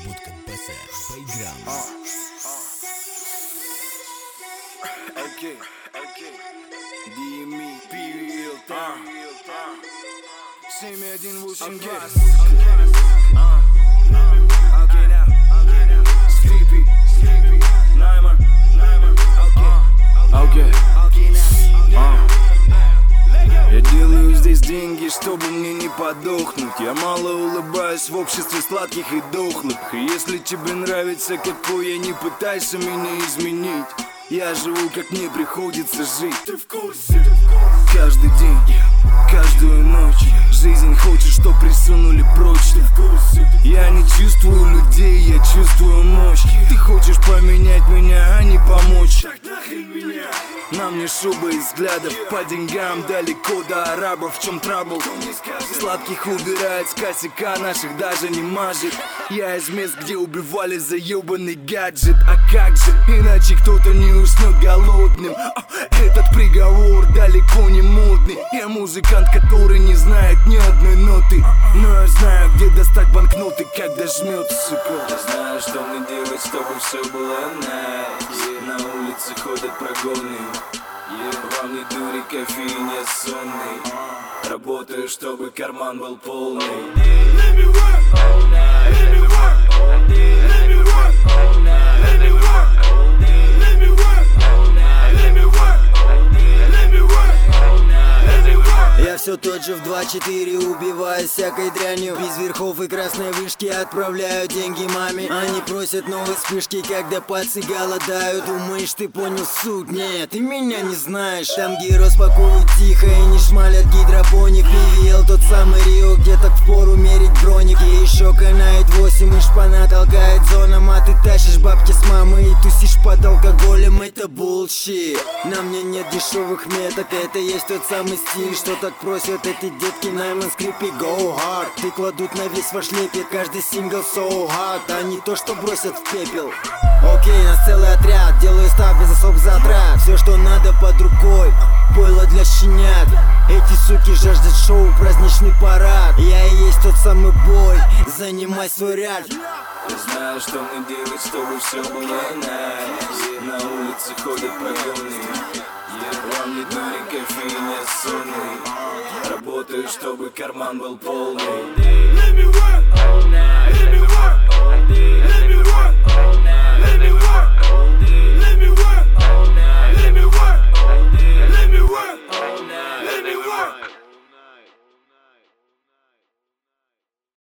Podcast Playground. Okay. DME, PVL, 7182. Okay now. Скрипи, Найман. Okay. Я делаю здесь деньги, чтобы мне не подохнуть. Я мало улыбаюсь в обществе сладких и дохлых. И если тебе нравится, какой я, не пытайся меня изменить. Я живу, как мне приходится жить. Ты в курсе? Каждый день, каждую ночь. Жизнь хочет, чтоб присунули прочь. Ты в курсе? Я не чувствую людей, я чувствую мощь. Ты хочешь поменять меня, а не помочь. Так нахрен меня. На мне шуба из взглядов, по деньгам далеко до арабов. В чем трабл? Сладких убирает с косяка, наших даже не мажет. Я из мест, где убивали за ебаный гаджет. А как же, иначе кто-то не уснет голодным. Этот приговор далеко не модный. Я музыкант, который не знает ни одной ноты. Но я знаю, где достать банкноты, когда жмет, сука. Я знаю, что мне делать, чтобы все было nice. На улице ходят прогоны. Вам не дури, кофеин, я сонный. Работаю, чтобы карман был полный. Let me work all night. Let me work all day. Let me work all night. Let me work all day. Let me work all night. Let me work all day. Let me work all night. Let me work. Я все тот же в 2-4, убиваю всякой дрянью. Без верхов и красной вышки отправляю деньги маме. Они просят новые вспышки, когда пальцы голодают. Думаешь, ты понял суть? Нет, ты меня не знаешь. Там гиро распаковывают тихо и не шмалят гидропоник. PVL тот самый Рио, где так впору мерить броник. И еще канает 8 и шпана толкает зоном. А ты тащишь бабки с мамой и тусишь под алкоголем. Это bullshit. На мне нет дешевых меток. Это есть тот самый стиль, что так просят эти детки. Найман, скрипи, go hard. Ты кладут на весь ваш лепет. Каждый сингл so hard, а не то, что бросят в пепел. Окей, нас целый отряд. Делаю ставь без особых затрат. Все, что надо под рукой, пойло для щенят. Эти суки жаждут шоу, праздничный парад. Я и есть тот самый бой, занимай свой ряд. Я знаю, что мне делать, чтобы все было nice. На улице ходят прогоны. Вам не дури, кофеин, я сонный. Работаю, чтобы карман был полный.